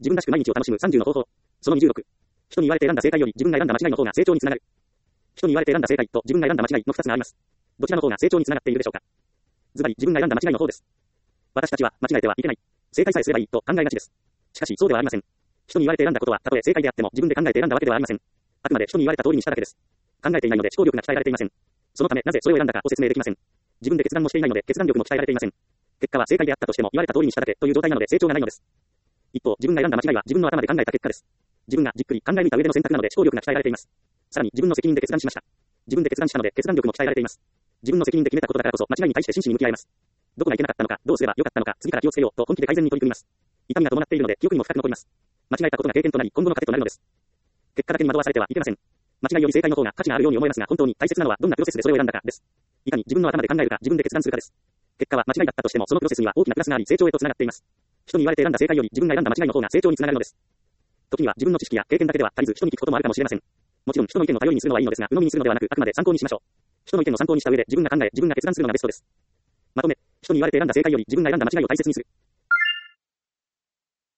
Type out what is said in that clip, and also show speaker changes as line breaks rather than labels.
自分らしく毎日を楽しむ30の方法。その26。人に言われて選んだ正解より自分が選んだ間違いの方が成長につながる。人に言われて選んだ正解と自分が選んだ間違いの2つがあります。どちらの方が成長につながっているでしょうか。ズバリ自分が選んだ間違いの方です。私たちは間違えてはいけない。正解さえすればいいと考えがちです。しかしそうではありません。人に言われて選んだことはたとえ正解であっても自分で考えて選んだわけではありません。あくまで人に言われた通りにしただけです。考えていないので思考力が鍛えられていません。そのためなぜそれを選んだかを説明できません。自分で決断もしていないので決断力も鍛えられていません。結果は正解であったとしても言われた通りにしただけという状態なので成長がないのです。一方、自分が選んだ間違いは自分の頭で考えた結果です。自分がじっくり考え抜いた上での選択なので思考力が鍛えられています。さらに自分の責任で決断しました。自分で決断したので決断力も鍛えられています。自分の責任で決めたことだからこそ間違いに対して真摯に向き合えます。どこがいけなかったのか、どうすればよかったのか、次から気をつけようと本気で改善に取り組みます。痛みが伴っているので記憶にも深く残ります。間違えたことが経験となり今後の糧となるのです。結果だけに惑わされてはいけません。間違いより正解の方が価値があるように思えますが本当に大切なのはどんなプロセスでそれを選んだかです。いかに自分の頭で考えるか自分で決断するかです。結果は間違いだったとしてもそのプロセスには大きなプラスがあり成長へとつながっています。人に言われて選んだ正解より自分が選んだ間違いの方が成長につながるのです。時には自分の知識や経験だけでは足りず人に聞くこともあるかもしれません。もちろん人の意見を頼りにするのはいいのですが鵜呑みにするのではなくあくまで参考にしましょう。人の意見を参考にした上で自分が考え自分が決断するのがベストです。まとめ、人に言われて選んだ正解より自分が選んだ間違いを大切にする。